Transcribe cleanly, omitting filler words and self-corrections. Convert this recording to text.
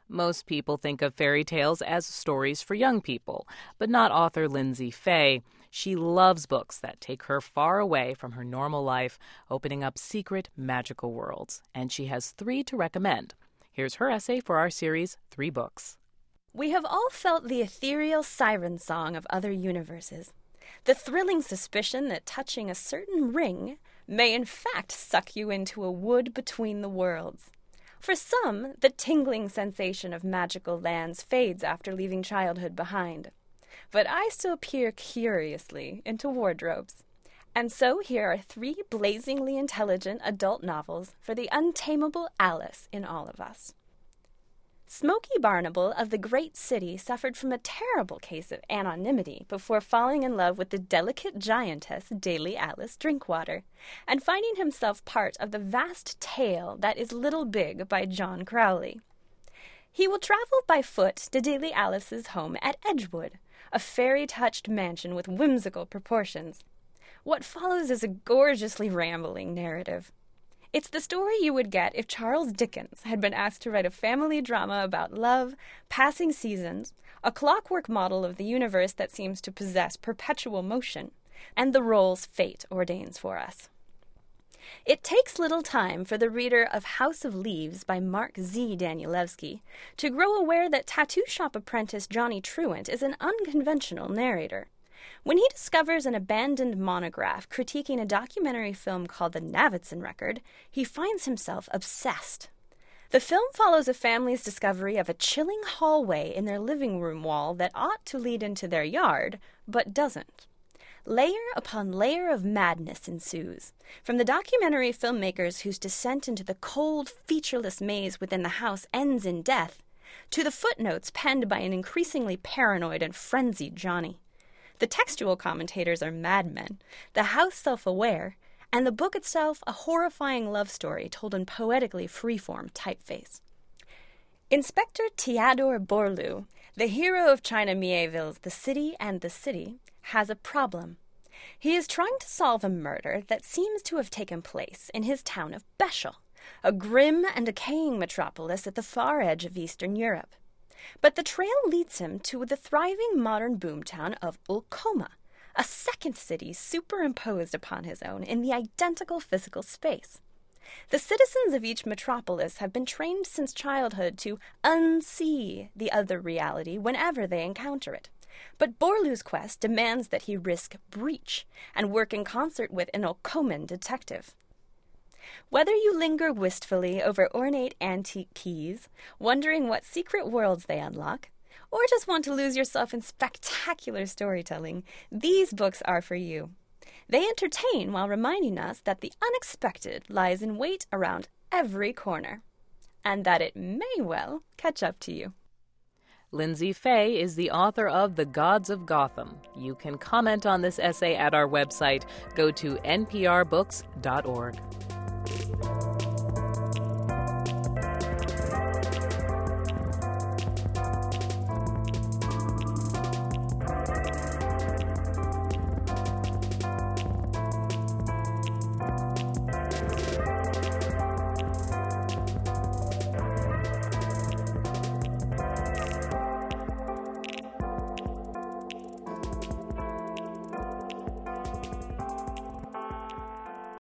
Most people think of fairy tales as stories for young people, but not author Lindsay Fay. She loves books that take her far away from her normal life, opening up secret, magical worlds. And she has 3 to recommend. Here's her essay for our series, 3 Books. We have all felt the ethereal siren song of other universes. The thrilling suspicion that touching a certain ring may in fact suck you into a wood between the worlds. For some, the tingling sensation of magical lands fades after leaving childhood behind. But I still peer curiously into wardrobes. And so here are 3 blazingly intelligent adult novels for the untamable Alice in all of us. Smokey Barnable of the great city suffered from a terrible case of anonymity before falling in love with the delicate giantess Daily Alice Drinkwater, and finding himself part of the vast tale that is Little Big by John Crowley. He will travel by foot to Daily Alice's home at Edgewood, a fairy-touched mansion with whimsical proportions. What follows is a gorgeously rambling narrative. It's the story you would get if Charles Dickens had been asked to write a family drama about love, passing seasons, a clockwork model of the universe that seems to possess perpetual motion, and the roles fate ordains for us. It takes little time for the reader of House of Leaves by Mark Z. Danielewski to grow aware that tattoo shop apprentice Johnny Truant is an unconventional narrator. When he discovers an abandoned monograph critiquing a documentary film called The Navidson Record, he finds himself obsessed. The film follows a family's discovery of a chilling hallway in their living room wall that ought to lead into their yard, but doesn't. Layer upon layer of madness ensues, from the documentary filmmakers whose descent into the cold, featureless maze within the house ends in death, to the footnotes penned by an increasingly paranoid and frenzied Johnny. The textual commentators are madmen, the house self-aware, and the book itself a horrifying love story told in poetically freeform typeface. Inspector Theodore Bourlou, the hero of China Miéville's The City and the City, has a problem. He is trying to solve a murder that seems to have taken place in his town of Beschel, a grim and decaying metropolis at the far edge of Eastern Europe. But the trail leads him to the thriving modern boomtown of Ulcoma, a second city superimposed upon his own in the identical physical space. The citizens of each metropolis have been trained since childhood to unsee the other reality whenever they encounter it. But Bourlou's quest demands that he risk breach and work in concert with an Ulcoman detective. Whether you linger wistfully over ornate antique keys, wondering what secret worlds they unlock, or just want to lose yourself in spectacular storytelling, these books are for you. They entertain while reminding us that the unexpected lies in wait around every corner, and that it may well catch up to you. Lindsay Fay is the author of The Gods of Gotham. You can comment on this essay at our website. Go to nprbooks.org.